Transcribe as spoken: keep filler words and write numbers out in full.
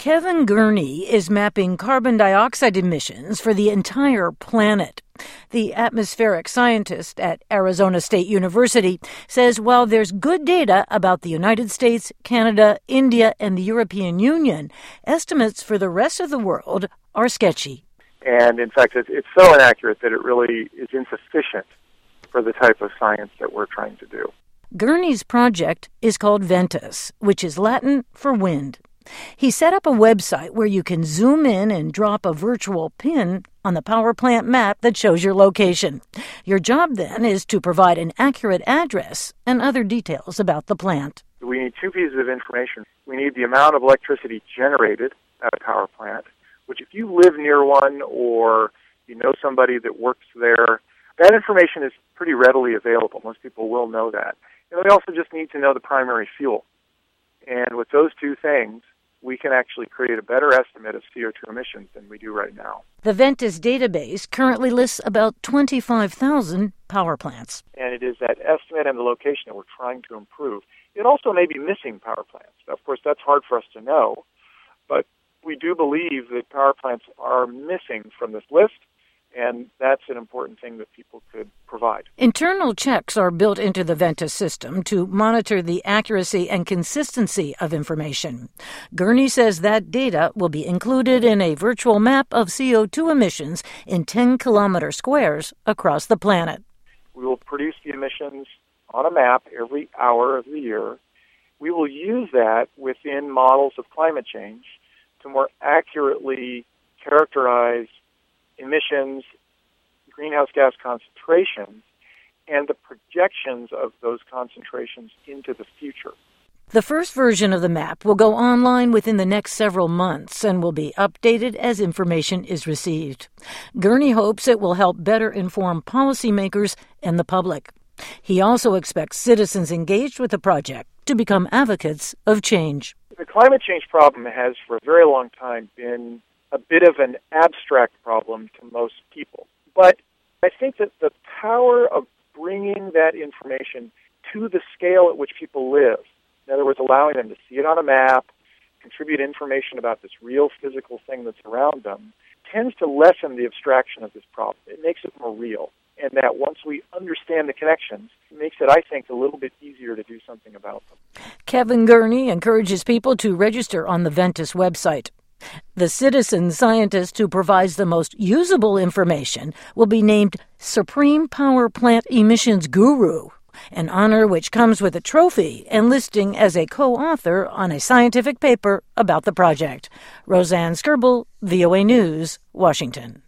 Kevin Gurney is mapping carbon dioxide emissions for the entire planet. The atmospheric scientist at Arizona State University says while there's good data about the United States, Canada, India, and the European Union, estimates for the rest of the world are sketchy. And in fact, it's so inaccurate that it really is insufficient for the type of science that we're trying to do. Gurney's project is called Ventus, which is Latin for wind. He set up a website where you can zoom in and drop a virtual pin on the power plant map that shows your location. Your job then is to provide an accurate address and other details about the plant. We need two pieces of information. We need the amount of electricity generated at a power plant, which if you live near one or you know somebody that works there, that information is pretty readily available. Most people will know that. And we also just need to know the primary fuel. And with those two things, we can actually create a better estimate of C O two emissions than we do right now. The Ventus database currently lists about twenty-five thousand power plants. And it is that estimate and the location that we're trying to improve. It also may be missing power plants. Now, of course, that's hard for us to know, but we do believe that power plants are missing from this list, and that's an important thing that people could provide. Internal checks are built into the Ventus system to monitor the accuracy and consistency of information. Gurney says that data will be included in a virtual map of C O two emissions in ten kilometer squares across the planet. We will produce the emissions on a map every hour of the year. We will use that within models of climate change to more accurately characterize emissions, greenhouse gas concentrations, and the projections of those concentrations into the future. The first version of the map will go online within the next several months and will be updated as information is received. Gurney hopes it will help better inform policymakers and the public. He also expects citizens engaged with the project to become advocates of change. The climate change problem has for a very long time been a bit of an abstract problem to most people. But I think that the power of bringing that information to the scale at which people live, in other words, allowing them to see it on a map, contribute information about this real physical thing that's around them, tends to lessen the abstraction of this problem. It makes it more real. And that once we understand the connections, it makes it, I think, a little bit easier to do something about them. Kevin Gurney encourages people to register on the Ventus website. The citizen scientist who provides the most usable information will be named Supreme Power Plant Emissions Guru, an honor which comes with a trophy and listing as a co-author on a scientific paper about the project. Roseanne Skirble, V O A News, Washington.